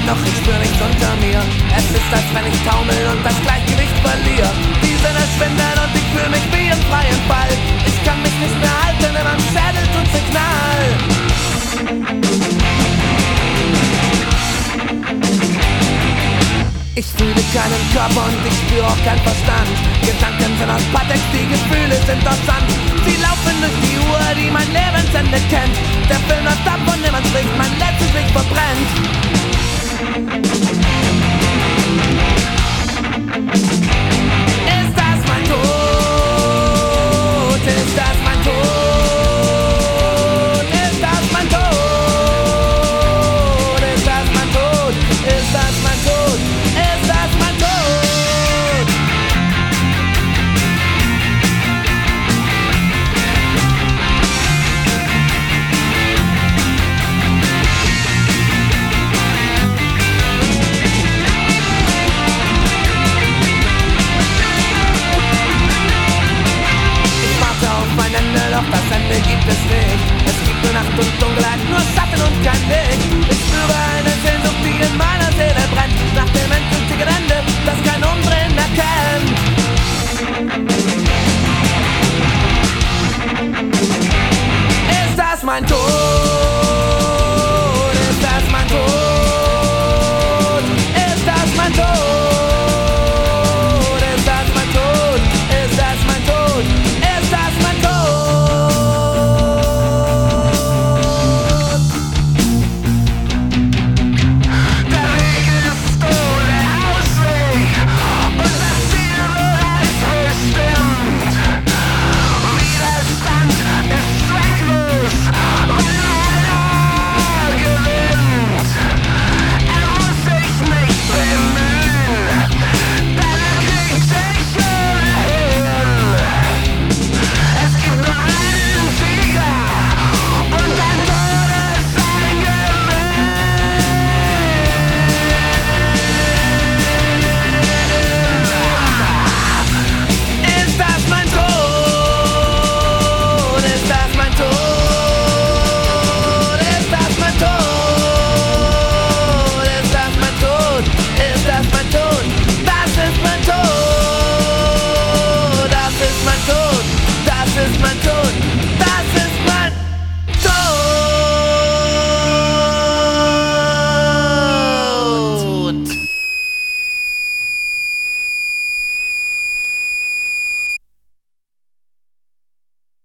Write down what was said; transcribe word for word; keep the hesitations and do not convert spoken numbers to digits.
doch ich spür nichts unter mir. Es ist, als wenn ich taumel und das Gleichgewicht verliere. Die Sinne schwinden und ich fühl mich wie im freien Fall. Ich kann mich nicht mehr halten, in meinem Schädel tut's Signal. Ich fühle keinen Körper und ich spüre auch keinen Verstand. Gedanken sind aus Patex, die Gefühle sind aus Sand. Sie laufen durch die Uhr, die mein Lebensende kennt. Der Film läuft ab und niemand spricht, mein letztes Licht verbrennt.